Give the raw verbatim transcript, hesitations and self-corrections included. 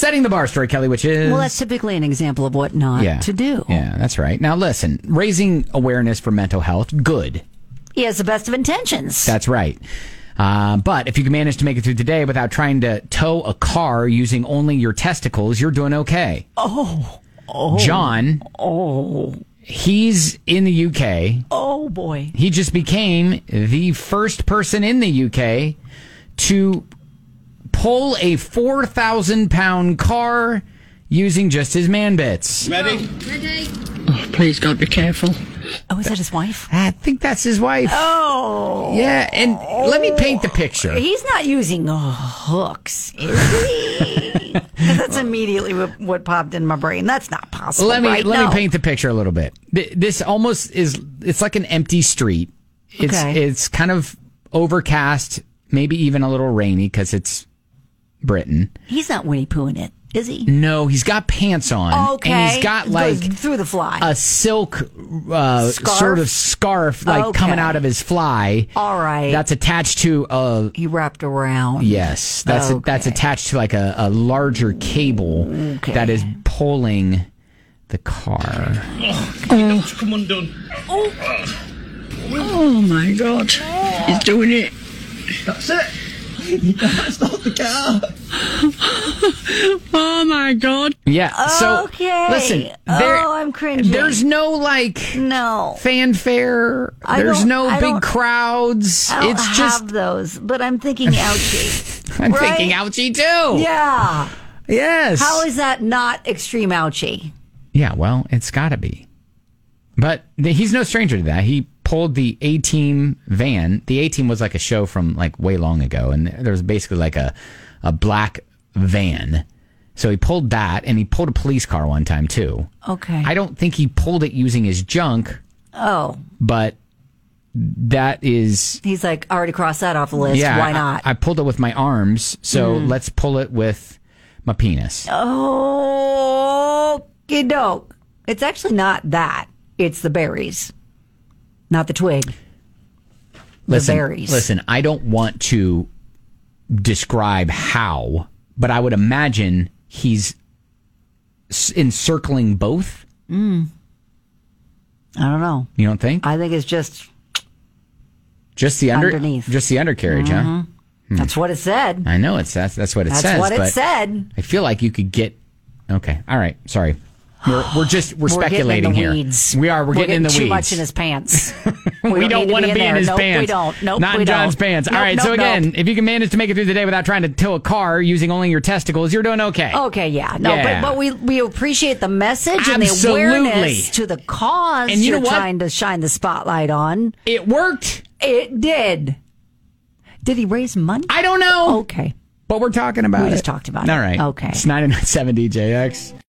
setting the bar story, Kelly, which is... Well, that's typically an example of what not yeah. to do. Yeah, that's right. Now, listen, raising awareness for mental health, good. He has the best of intentions. That's right. Uh, but if you can manage to make it through the day without trying to tow a car using only your testicles, you're doing okay. Oh. Oh. John. Oh. He's in the U K. Oh, boy. He just became the first person in the U K to pull a four thousand pound car using just his man bits. Ready? Ready. Oh, please, God, be careful. Oh, is that his wife? I think that's his wife. Oh. Yeah, and let me paint the picture. He's not using uh, hooks, is he? That's immediately what, what popped in my brain. That's not possible. Let me right? let no. me paint the picture a little bit. This almost is, it's like an empty street. It's Okay. it's kind of overcast, maybe even a little rainy because it's Britain. He's not Winnie Poohing it, is he? No, he's got pants on. Okay. And he's got like Goes through the fly. a silk uh, Scarf? sort of scarf like Okay. coming out of his fly. All right. That's attached to a He wrapped around. yes. That's Okay. that's attached to like a, a larger cable Okay. that is pulling the car. Oh, come undone. Oh, my God. He's doing it. That's it. That's not the car. Oh, my God. Yeah. So Okay. listen, there, Oh, I'm cringing. there's no like No. fanfare. I There's don't- no I big don't- crowds. I don't It's have just those, but I'm thinking ouchie. I'm right? thinking ouchie too. Yeah. Yes. How is that not extreme ouchie? Yeah, well, it's got to be. But th- he's no stranger to that. He pulled the A-Team van. The A-Team was like a show from like way long ago, and there was basically like a, a black van. So he pulled that, and he pulled a police car one time too. Okay. I don't think he pulled it using his junk, oh. but that is... He's like, already crossed that off the list. yeah, Why I- not? I, pulled it with my arms, so Mm. let's pull it with my penis. Oh, doke. It's actually not that. It's the berries, not the twig. Listen, the berries. listen, I don't want to describe how, but I would imagine he's s- encircling both. Mm. I don't know. You don't think? I think it's just Just the under, underneath. just the undercarriage, huh? Mhm. That's what it said. I know it's that's that's what it That's says. what it but said. I feel like you could get. Okay, all right. Sorry, we're we're just we're, We're speculating getting in the here. weeds. We are. We're, getting, in the too weeds. much in his pants. We, don't, want to be, in, there. his nope, pants. We don't. Nope, Not we in John's don't. pants. Nope, all right. nope, so again, nope. if you can manage to make it through the day without trying to tow a car using only your testicles, you're doing okay. Okay, yeah, no, Yeah. but but we we appreciate the message and Absolutely. the awareness to the cause And you you're know what? trying to shine the spotlight on. It worked. It did. Did he raise money? I don't know. Okay, But we're talking about we it. just talked about it. All right. Okay, It's ninety-nine point seven D J X.